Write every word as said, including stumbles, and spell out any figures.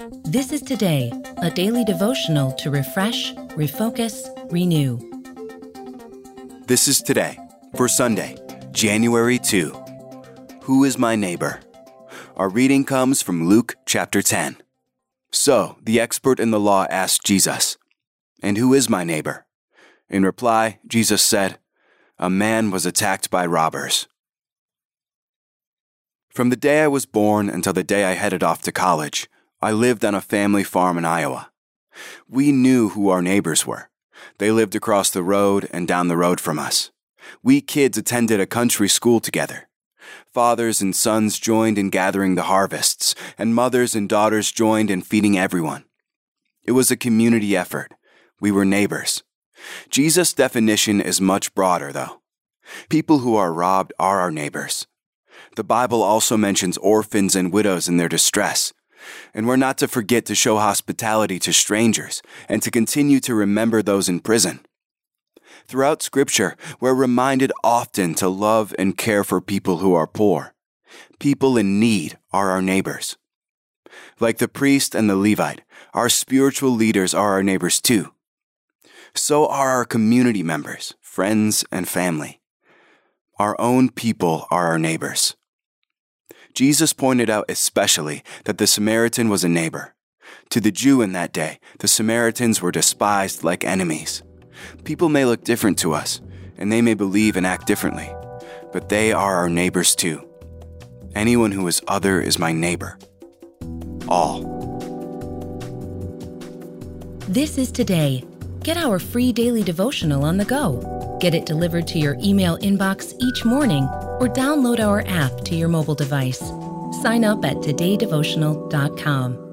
This is Today, a daily devotional to refresh, refocus, renew. This is Today for Sunday, January second. Who is my neighbor? Our reading comes from Luke chapter ten. So, the expert in the law asked Jesus, "And who is my neighbor?" In reply, Jesus said, "A man was attacked by robbers." From the day I was born until the day I headed off to college, I lived on a family farm in Iowa. We knew who our neighbors were. They lived across the road and down the road from us. We kids attended a country school together. Fathers and sons joined in gathering the harvests, and mothers and daughters joined in feeding everyone. It was a community effort. We were neighbors. Jesus' definition is much broader, though. People who are robbed are our neighbors. The Bible also mentions orphans and widows in their distress, and we're not to forget to show hospitality to strangers and to continue to remember those in prison. Throughout Scripture, we're reminded often to love and care for people who are poor. People in need are our neighbors. Like the priest and the Levite, our spiritual leaders are our neighbors too. So are our community members, friends, and family. Our own people are our neighbors. Jesus pointed out especially that the Samaritan was a neighbor. To the Jew in that day, the Samaritans were despised like enemies. People may look different to us, and they may believe and act differently, but they are our neighbors too. Anyone who is other is my neighbor. All. This is Today. Get our free daily devotional on the go. Get it delivered to your email inbox each morning or download our app to your mobile device. Sign up at today devotional dot com.